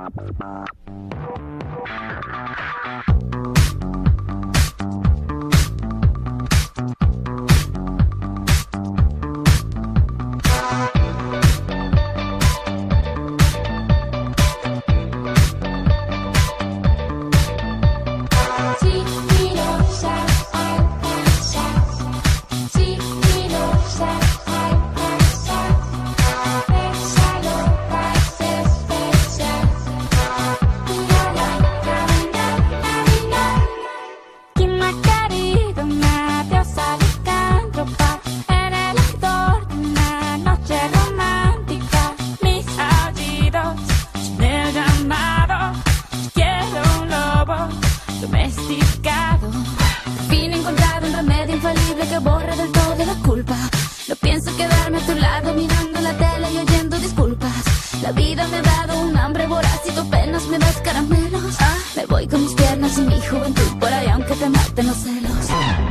Fin, he encontrado un remedio infalible que borra del todo la culpa. No pienso quedarme a tu lado mirando la tele y oyendo disculpas. La vida me ha dado un hambre voraz y tú apenas me das caramelos. Me voy con mis piernas y mi juventud por ahí aunque te maten los celos.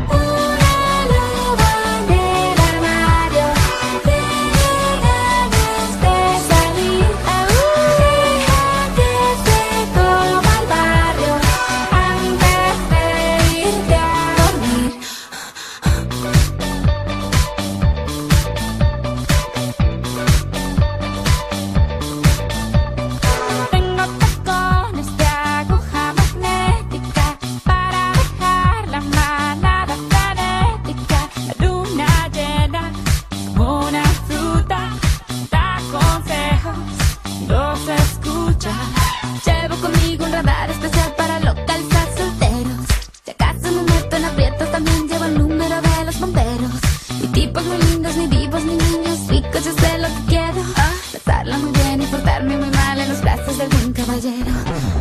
Llevo conmigo un radar especial para localizar solteros. Si acaso me meto en aprietos, también llevo el número de los bomberos. Ni tipos muy lindos, ni divos, ni niños ricos, yo sé lo que quiero. Pasarla muy bien y portarme muy mal en los brazos de algún caballero.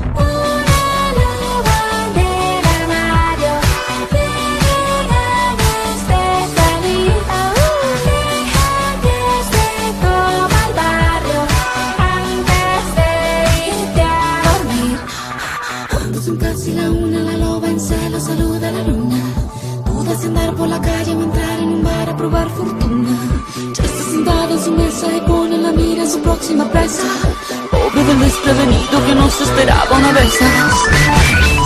Casi la una, la loba en celo saluda a la luna. Dudas de andar por la calle o entrar en un bar a probar fortuna. Ya está sentado en su mesa y pone la mira en su próxima presa. Pobre del desprevenido que no se esperaba una de esas.